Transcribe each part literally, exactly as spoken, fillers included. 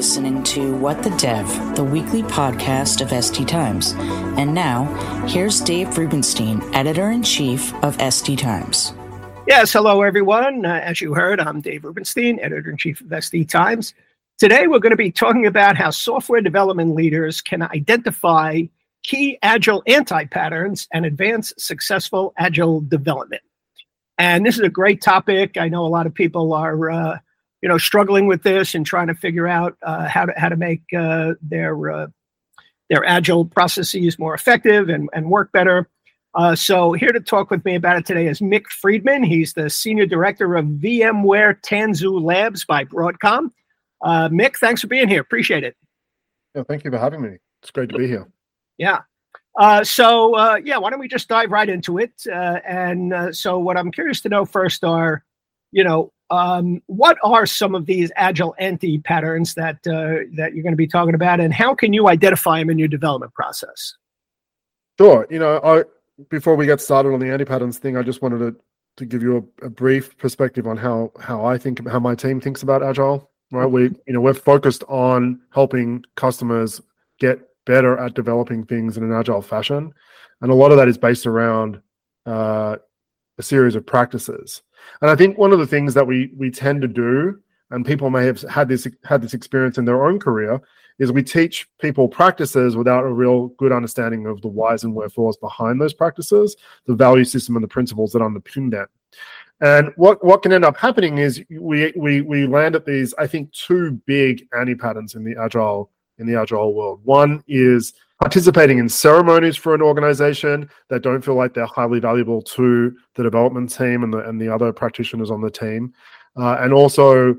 listening to What the Dev, the weekly podcast of S T Times. And now, here's Dave Rubenstein, Editor-in-Chief of S T Times. Yes, hello, everyone. Uh, as you heard, I'm Dave Rubenstein, Editor-in-Chief of S T Times. Today, we're going to be talking about how software development leaders can identify key Agile anti-patterns and advance successful Agile development. And this is a great topic. I know a lot of people are, uh, you know, struggling with this and trying to figure out uh, how to how to make uh, their uh, their Agile processes more effective and, and work better. Uh, so here to talk with me about it today is Mick Friedman. He's the Senior Director of VMware Tanzu Labs by Broadcom. Uh, Mick, thanks for being here. Appreciate it. Yeah, thank you for having me. It's great to be here. Yeah. Uh, so, uh, yeah, why don't we just dive right into it? Uh, and uh, so what I'm curious to know first are, you know, um, what are some of these Agile anti-patterns that uh, that you're going to be talking about, and how can you identify them in your development process? Sure. You know, I, before we get started on the anti-patterns thing, I just wanted to, to give you a, a brief perspective on how how I think, how my team thinks about Agile. Right? We, you know, we're focused on helping customers get better at developing things in an Agile fashion. And a lot of that is based around uh, a series of practices. And I think one of the things that we we tend to do, and people may have had this had this experience in their own career, is we teach people practices without a real good understanding of the whys and wherefores behind those practices, the value system and the principles that underpin them. And what, what can end up happening is we we we land at these, I think, two big anti-patterns in the Agile in the Agile world. One is participating in ceremonies for an organization that don't feel like they're highly valuable to the development team and the and the other practitioners on the team, uh, and also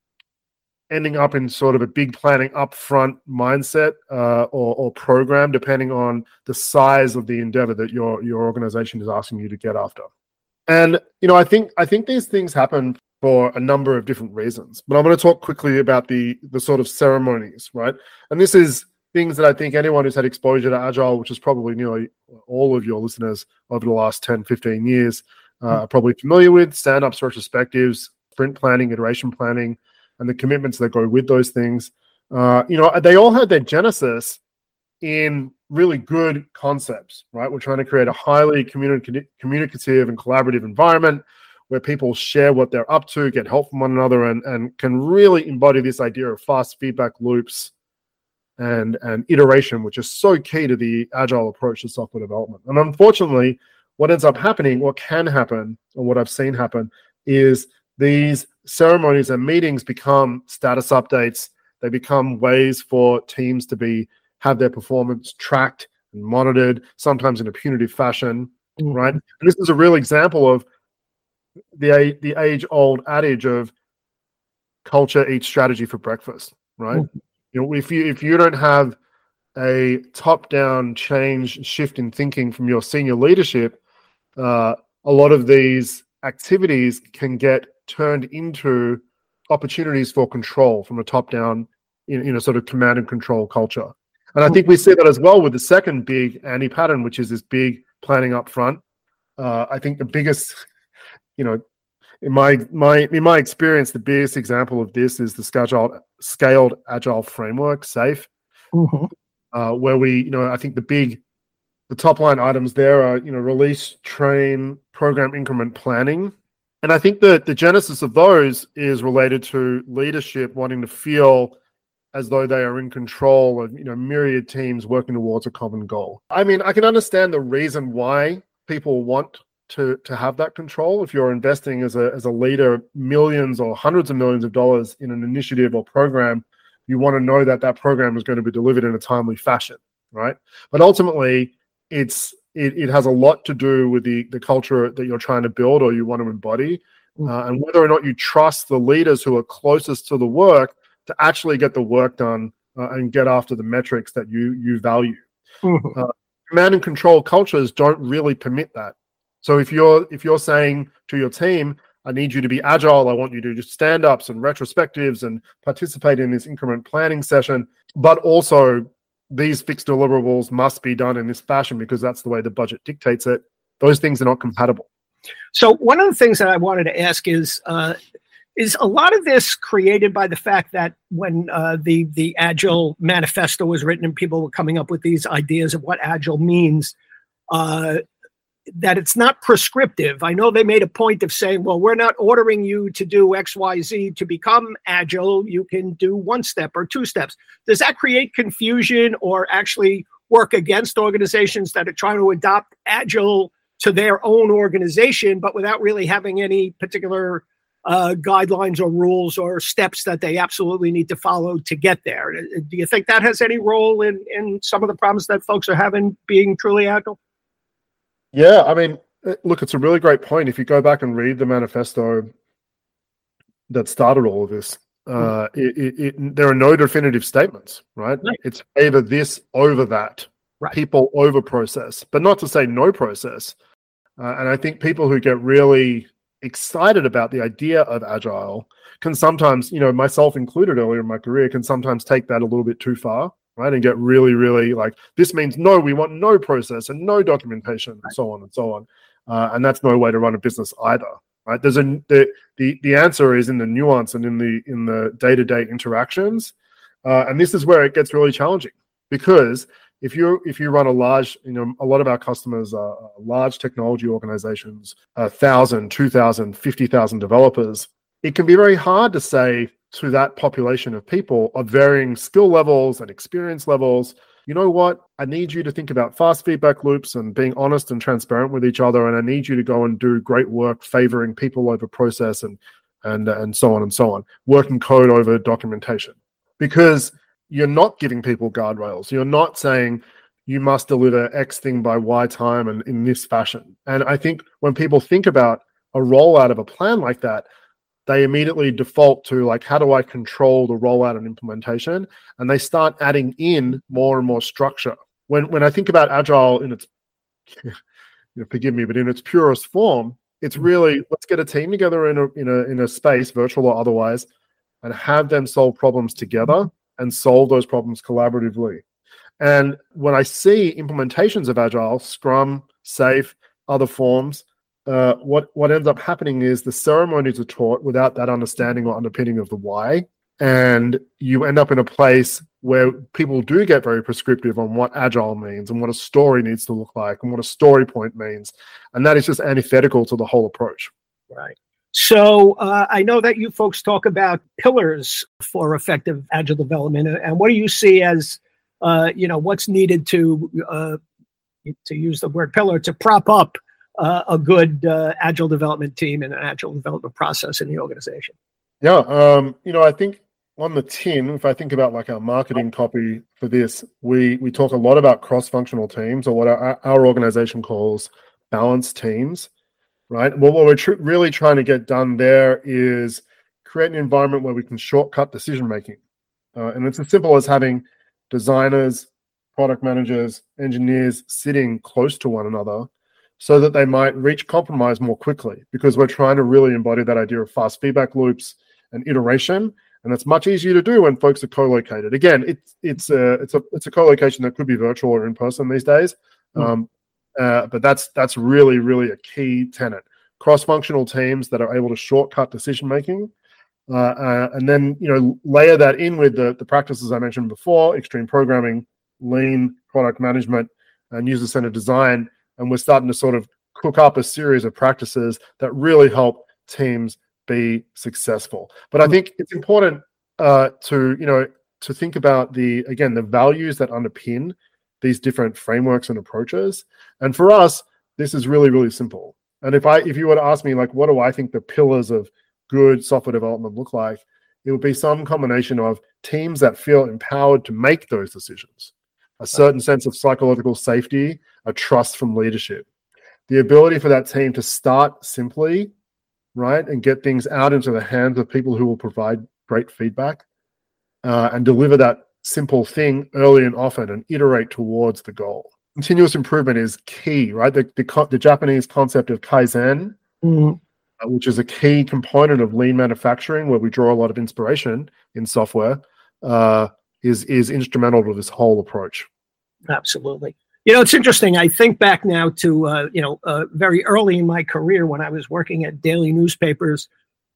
ending up in sort of a big planning upfront mindset uh, or, or program, depending on the size of the endeavor that your your organization is asking you to get after. And you know, I think I think these things happen for a number of different reasons. But I'm going to talk quickly about the the sort of ceremonies, right? And this is things that I think anyone who's had exposure to Agile, which is probably nearly all of your listeners over the last ten, fifteen years, uh, are probably familiar with: stand-ups, retrospectives, sprint planning, iteration planning, and the commitments that go with those things. Uh, you know, they all had their genesis in really good concepts, right? We're trying to create a highly communi- communicative and collaborative environment where people share what they're up to, get help from one another, and, and can really embody this idea of fast feedback loops and, and iteration, which is so key to the Agile approach to software development. And unfortunately, what ends up happening, what can happen, or what I've seen happen, is these ceremonies and meetings become status updates. They become ways for teams to be have their performance tracked and monitored, sometimes in a punitive fashion, mm-hmm. right? And this is a real example of the the age-old adage of culture eats strategy for breakfast, right? Mm-hmm. You know, if you if you don't have a top-down change, shift in thinking from your senior leadership, uh, a lot of these activities can get turned into opportunities for control from a top-down, you know, sort of command and control culture. And I think we see that as well with the second big anti-pattern, which is this big planning up front. Uh, I think the biggest, you know, in my my in my experience, the biggest example of this is the scaled scaled agile framework, SAFe, mm-hmm. uh, where we, you know, I think the big, the top line items there are, you know, release, train, program increment planning. And I think that the genesis of those is related to leadership wanting to feel as though they are in control of, you know, myriad teams working towards a common goal. I mean, I can understand the reason why people want to to have that control. If you're investing as a as a leader millions or hundreds of millions of dollars in an initiative or program, you want to know that that program is going to be delivered in a timely fashion, right? But ultimately, it's it, it has a lot to do with the the culture that you're trying to build or you want to embody, uh, and whether or not you trust the leaders who are closest to the work to actually get the work done uh, and get after the metrics that you you value. Mm-hmm. Uh, command and control cultures don't really permit that. So if you're if you're saying to your team, I need you to be agile, I want you to do stand-ups and retrospectives and participate in this increment planning session, but also these fixed deliverables must be done in this fashion because that's the way the budget dictates it, those things are not compatible. So one of the things that I wanted to ask is, uh, is a lot of this created by the fact that when uh, the the Agile manifesto was written and people were coming up with these ideas of what Agile means, uh, that it's not prescriptive? I know they made a point of saying, well, we're not ordering you to do X, Y, Z to become Agile. You can do one step or two steps. Does that create confusion or actually work against organizations that are trying to adopt Agile to their own organization, but without really having any particular uh, guidelines or rules or steps that they absolutely need to follow to get there? Do you think that has any role in, in some of the problems that folks are having being truly Agile? Yeah, I mean, look, it's a really great point. If you go back and read the manifesto that started all of this, uh, it, it, it, there are no definitive statements, right? right? It's either this over that, right. People over process, but not to say no process. Uh, and I think people who get really excited about the idea of Agile can sometimes, you know, myself included earlier in my career, can sometimes take that a little bit too far. Right, and get really, really like, this means no, we want no process and no documentation, and so on and so on, uh, and that's no way to run a business either. Right? There's a the the the answer is in the nuance and in the in the day-to-day interactions, uh, and this is where it gets really challenging, because if you if you run a large, you know, a lot of our customers are large technology organizations, a thousand, two thousand, fifty thousand developers. It can be very hard to say to that population of people of varying skill levels and experience levels, you know what, I need you to think about fast feedback loops and being honest and transparent with each other, and I need you to go and do great work favoring people over process and and and so on and so on, working code over documentation. Because you're not giving people guardrails. You're not saying you must deliver X thing by Y time and in this fashion. And I think when people think about a rollout of a plan like that, they immediately default to like, how do I control the rollout and implementation? And they start adding in more and more structure. When when I think about Agile in its, you know, forgive me, but in its purest form, it's really, let's get a team together in a in a in a space, virtual or otherwise, and have them solve problems together and solve those problems collaboratively. And when I see implementations of Agile, Scrum, Safe, other forms, Uh, what, what ends up happening is the ceremonies are taught without that understanding or underpinning of the why. And you end up in a place where people do get very prescriptive on what Agile means and what a story needs to look like and what a story point means. And that is just antithetical to the whole approach. Right. So uh, I know that you folks talk about pillars for effective Agile development. And what do you see as, uh, you know, what's needed to, uh, to use the word pillar, to prop up Uh, a good uh, Agile development team and an Agile development process in the organization? Yeah, um, you know, I think on the tin, if I think about like our marketing copy for this, we we talk a lot about cross-functional teams, or what our, our organization calls balanced teams, right? Well, what we're tr- really trying to get done there is create an environment where we can shortcut decision-making. Uh, and it's as simple as having designers, product managers, engineers sitting close to one another, so that they might reach compromise more quickly, because we're trying to really embody that idea of fast feedback loops and iteration, and it's much easier to do when folks are co-located. Again, it's it's a it's a it's a co-location that could be virtual or in person these days, mm. um, uh, but that's that's really really a key tenet. Cross-functional teams that are able to shortcut decision making, uh, uh, and then you know layer that in with the the practices I mentioned before: extreme programming, lean product management, and user-centered design. And we're starting to sort of cook up a series of practices that really help teams be successful. But I think it's important uh, to, you know, to think about the, again, the values that underpin these different frameworks and approaches. And for us, this is really, really simple. And if I, if you were to ask me, like, what do I think the pillars of good software development look like? It would be some combination of teams that feel empowered to make those decisions, a certain sense of psychological safety, a trust from leadership, the ability for that team to start simply, right, and get things out into the hands of people who will provide great feedback, uh, and deliver that simple thing early and often and iterate towards the goal. Continuous improvement is key, right? The, the, the Japanese concept of Kaizen, mm-hmm. uh, which is a key component of lean manufacturing, where we draw a lot of inspiration in software, uh, is is instrumental to this whole approach. Absolutely. You know, it's interesting. I think back now to, uh, you know, uh, very early in my career when I was working at daily newspapers,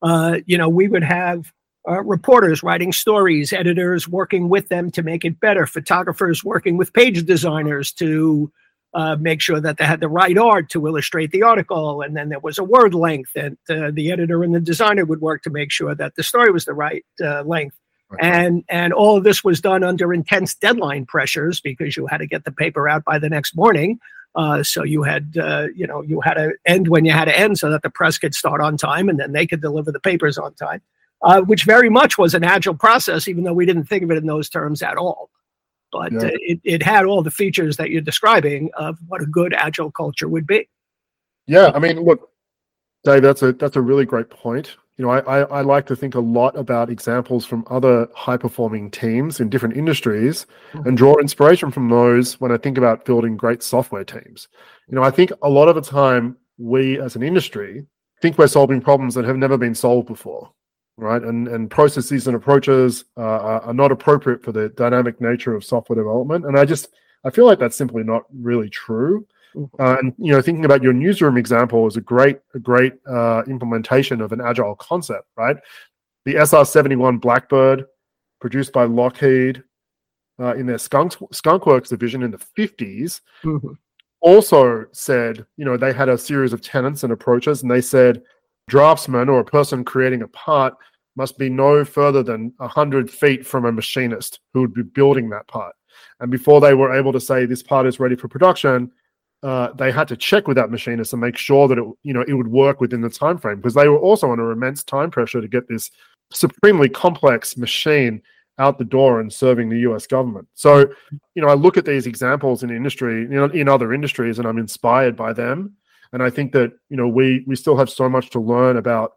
Uh, you know, we would have uh, reporters writing stories, editors working with them to make it better, photographers working with page designers to uh, make sure that they had the right art to illustrate the article. And then there was a word length, and uh, the editor and the designer would work to make sure that the story was the right uh, length. Okay. And and all of this was done under intense deadline pressures because you had to get the paper out by the next morning. Uh, so you had, uh, you know, you had to end when you had to end so that the press could start on time and then they could deliver the papers on time, uh, which very much was an agile process, even though we didn't think of it in those terms at all. But yeah. uh, it, it had all the features that you're describing of what a good agile culture would be. Yeah, I mean, look, Dave, that's a that's a really great point. You know, I, I, I like to think a lot about examples from other high-performing teams in different industries mm-hmm. and draw inspiration from those when I think about building great software teams. You know, I think a lot of the time we as an industry think we're solving problems that have never been solved before, right? And and processes and approaches uh, are not appropriate for the dynamic nature of software development. And I just, I feel like that's simply not really true. Uh, and you know, thinking about your newsroom example is a great, a great uh, implementation of an agile concept, right? The S R seventy-one Blackbird, produced by Lockheed uh, in their Skunk Skunkworks division in the fifties, mm-hmm. also said, you know, they had a series of tenets and approaches, and they said, draftsman or a person creating a part must be no further than a hundred feet from a machinist who would be building that part. And before they were able to say this part is ready for production, Uh, they had to check with that machinist and make sure that it, you know, it would work within the time frame, because they were also under immense time pressure to get this supremely complex machine out the door and serving the U S government. So, you know, I look at these examples in industry, you know, in other industries, and I'm inspired by them. And I think that, you know, we we still have so much to learn about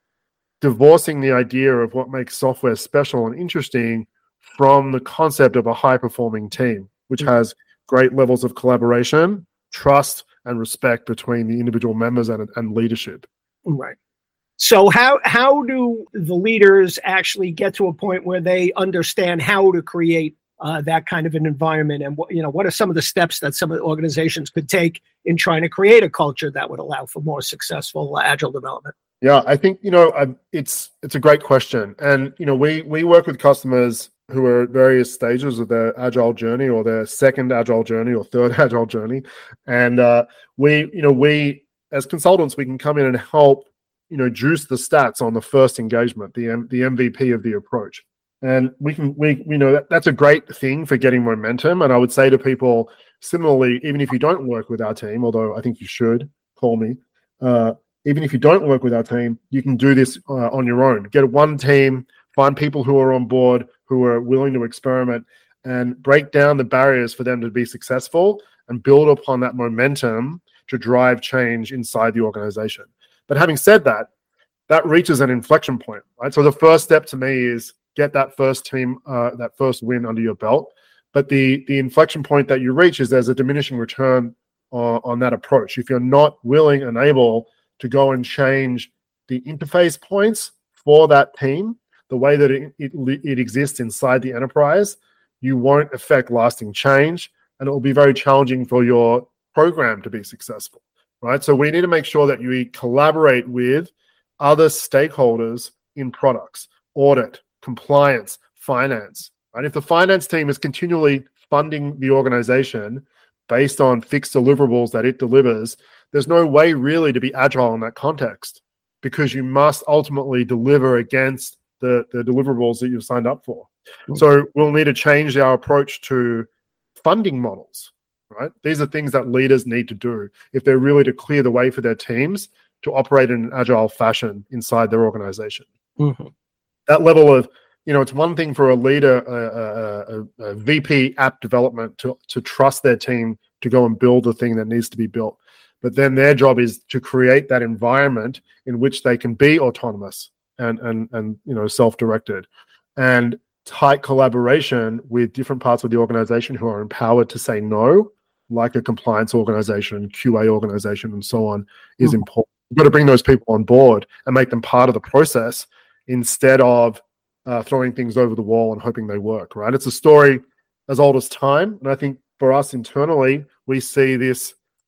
divorcing the idea of what makes software special and interesting from the concept of a high-performing team, which has great levels of collaboration, trust, and respect between the individual members and, and leadership. Right. So how how do the leaders actually get to a point where they understand how to create uh, that kind of an environment, and what, you know, what are some of the steps that some of the organizations could take in trying to create a culture that would allow for more successful uh, agile development? Yeah, I think, you know, I, it's it's a great question, and you know, we we work with customers who are at various stages of their agile journey, or their second agile journey, or third agile journey. And uh, we, you know, we as consultants, we can come in and help, you know, juice the stats on the first engagement, the M- the M V P of the approach. And we can, we, you know, that, that's a great thing for getting momentum. And I would say to people, similarly, even if you don't work with our team, although I think you should call me, uh, even if you don't work with our team, you can do this uh, on your own. Get one team, find people who are on board, who are willing to experiment, and break down the barriers for them to be successful and build upon that momentum to drive change inside the organization. But having said that, that reaches an inflection point, right? So the first step to me is get that first team, uh, that first win under your belt. But the, the inflection point that you reach is there's a diminishing return on, on that approach. If you're not willing and able to go and change the interface points for that team, the way that it, it, it exists inside the enterprise, you won't affect lasting change, and it will be very challenging for your program to be successful, right? So we need to make sure that you collaborate with other stakeholders in products, audit, compliance, finance, right? If the finance team is continually funding the organization based on fixed deliverables that it delivers, there's no way really to be agile in that context, because you must ultimately deliver against the, the deliverables that you've signed up for. Mm-hmm. So we'll need to change our approach to funding models, right? These are things that leaders need to do if they're really to clear the way for their teams to operate in an agile fashion inside their organization. Mm-hmm. That level of, you know, it's one thing for a leader, a, a, a V P app development to, to trust their team to go and build the thing that needs to be built. But then their job is to create that environment in which they can be autonomous and, and, and you know, self-directed, and tight collaboration with different parts of the organization who are empowered to say no, like a compliance organization, Q A organization, and so on, is mm-hmm. important. You've got to bring those people on board and make them part of the process instead of uh, throwing things over the wall and hoping they work, right? It's a story as old as time. And I think for us internally, we see this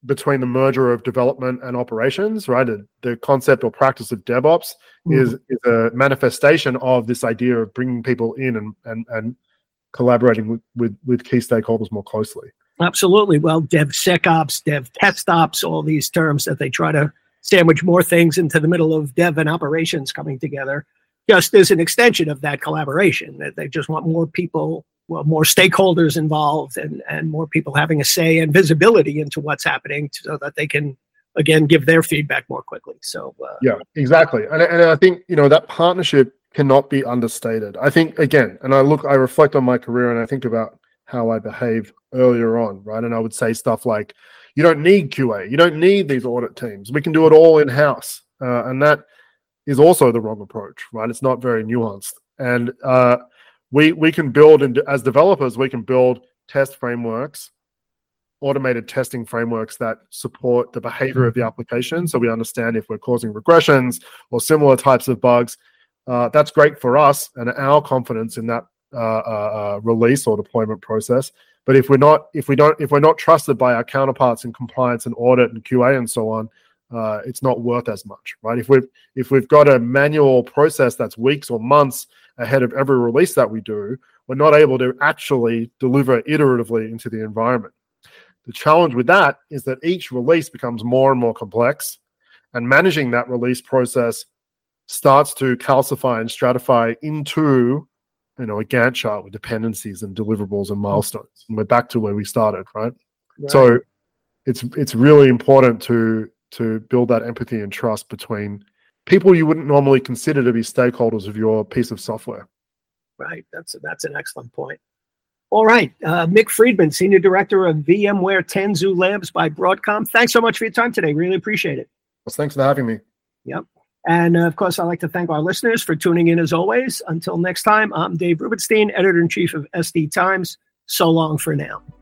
between the merger of development and operations, right? The, the concept or practice of DevOps mm-hmm. is, is a manifestation of this idea of bringing people in and and, and collaborating with, with, with key stakeholders more closely. Absolutely. Well, DevSecOps, DevTestOps, all these terms that they try to sandwich more things into the middle of dev and operations coming together, just as an extension of that collaboration, that they just want more people, well, more stakeholders involved and, and more people having a say and visibility into what's happening so that they can, again, give their feedback more quickly. So, uh, yeah, exactly. And, and I think, you know, that partnership cannot be understated. I think, again, and I look, I reflect on my career and I think about how I behaved earlier on, right? And I would say stuff like, you don't need Q A, you don't need these audit teams. We can do it all in-house. Uh, and that is also the wrong approach, right? It's not very nuanced. And uh, we we can build, and as developers, we can build test frameworks, automated testing frameworks that support the behavior of the application. So we understand if we're causing regressions or similar types of bugs. Uh, that's great for us and our confidence in that uh, uh, release or deployment process. But if we're not, if we don't, if we're not trusted by our counterparts in compliance and audit and Q A and so on, uh, it's not worth as much, right? If we've if we've got a manual process that's weeks or months ahead of every release that we do, we're not able to actually deliver iteratively into the environment. The challenge with that is that each release becomes more and more complex, and managing that release process starts to calcify and stratify into, you know, a Gantt chart with dependencies and deliverables and milestones. And we're back to where we started, right? right? So it's it's really important to to build that empathy and trust between people you wouldn't normally consider to be stakeholders of your piece of software. Right. That's a, that's an excellent point. All right. Uh, Mick Friedman, Senior Director of VMware Tanzu Labs by Broadcom. Thanks so much for your time today. Really appreciate it. Well, thanks for having me. Yep. And, uh, of course, I'd like to thank our listeners for tuning in as always. Until next time, I'm Dave Rubenstein, Editor-in-Chief of S D Times. So long for now.